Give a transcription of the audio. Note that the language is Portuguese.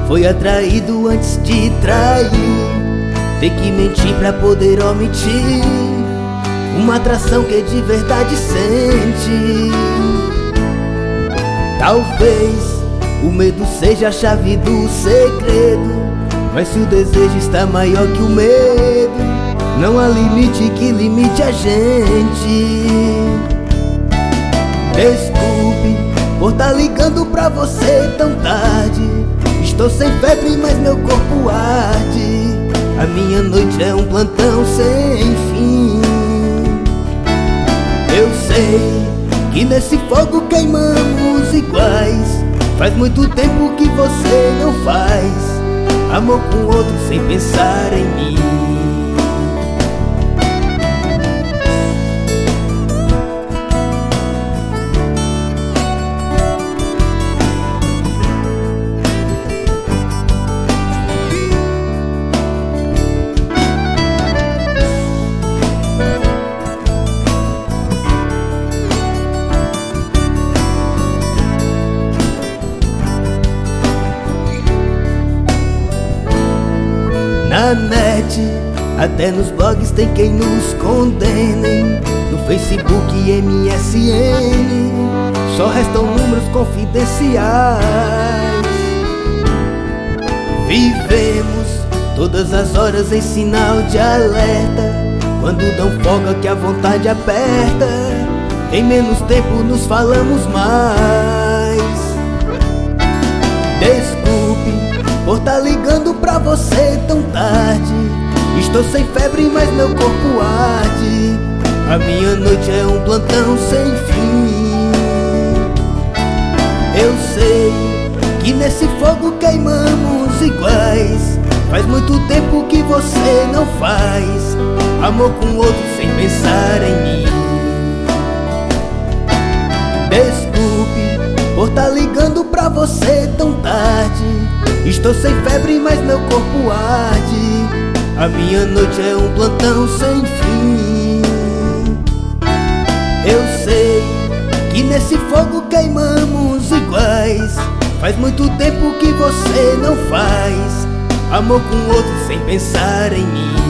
Foi atraído antes de trair. Tem que mentir pra poder omitir uma atração que de verdade sente. Talvez o medo seja a chave do segredo, mas se o desejo está maior que o medo, não há limite que limite a gente. Desculpe por tá ligando pra você tão tarde. Estou sem febre, mas meu corpo arde. A minha noite é um plantão sem fim. Eu sei que nesse fogo queimamos iguais. Faz muito tempo que você não faz amor com outro sem pensar em mim. Na net, até nos blogs tem quem nos condene. No Facebook e MSN só restam números confidenciais. Vivemos todas as horas em sinal de alerta. Quando dão folga que a vontade aperta, em menos tempo nos falamos mais. Desculpe por tá ligando pra você tão tarde. Estou sem febre, mas meu corpo arde. A minha noite é um plantão sem fim. Eu sei que nesse fogo queimamos iguais. Faz muito tempo que você não faz amor com outro sem pensar em mim. Desculpe por tá ligando pra você tão tarde. Estou sem febre, mas meu corpo arde. A minha noite é um plantão sem fim. Eu sei que nesse fogo queimamos iguais. Faz muito tempo que você não faz amor com outro sem pensar em mim.